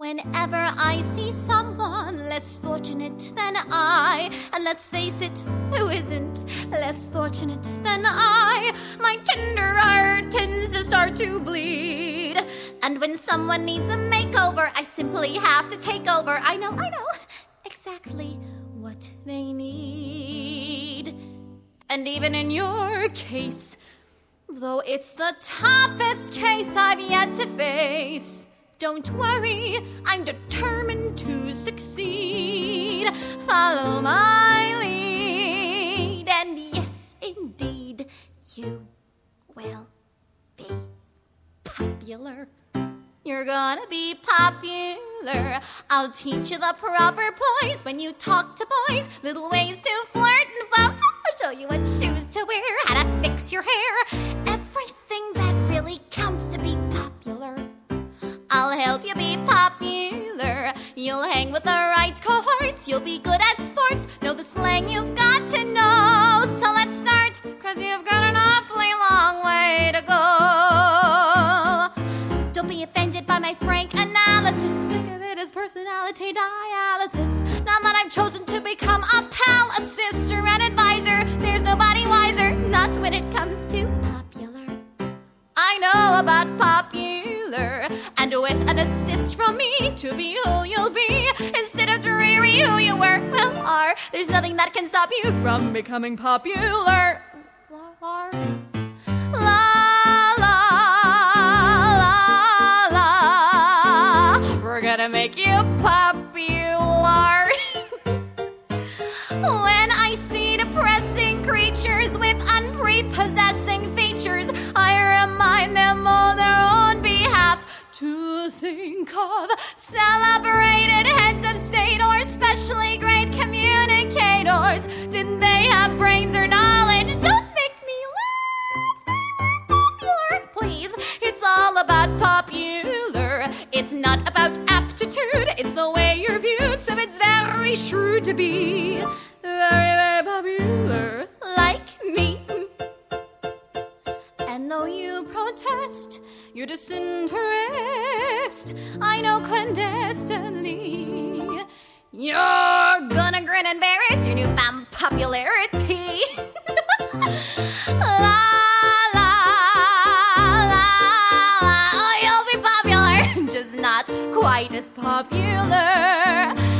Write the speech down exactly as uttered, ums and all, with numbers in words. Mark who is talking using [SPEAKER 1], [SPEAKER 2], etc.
[SPEAKER 1] Whenever I see someone less fortunate than I, and let's face it, who isn't less fortunate than I, my tender heart tends to start to bleed. And when someone needs a makeover, I simply have to take over. I know, I know, exactly what they need. And even in your case, though it's the toughest case I've yet to face, don't worry, I'm determined to succeed. Follow my lead, and yes, indeed, you will be popular. You're gonna be popular. I'll teach you the proper poise when you talk to boys, little ways to flirt and flout. I'll show you what shoes to wear, how to fix your hair, everything that really counts to be popular. I'll help you be popular. You'll hang with the right cohorts. You'll be good at sports. Know the slang you've got to know. So let's start, cause you've got an awfully long way to go. Don't be offended by my frank analysis. Think of it as personality dialysis. Now that I've chosen to become a pal, a sister, an advisor, there's nobody wiser, not when it comes to popular. I know about popular, and with an assist from me to be who you'll be, instead of dreary who you were, well, are, there's nothing that can stop you from becoming popular. La, la, la, la, la. We're gonna make you popular. When I see depressing creatures with unprepossessing features, I remind them on their own behalf to think of celebrated heads of state or specially great communicators. Didn't they have brains or knowledge? Don't make me laugh. Popular, please. It's all about popular. It's not about aptitude. It's the way you're viewed, so it's very shrewd to be very, very popular, like me. And though you protest your disinterest, I know clandestinely, you're gonna grin and bear it, your newfound popularity. La, la, la, la. Oh, you'll be popular, just not quite as popular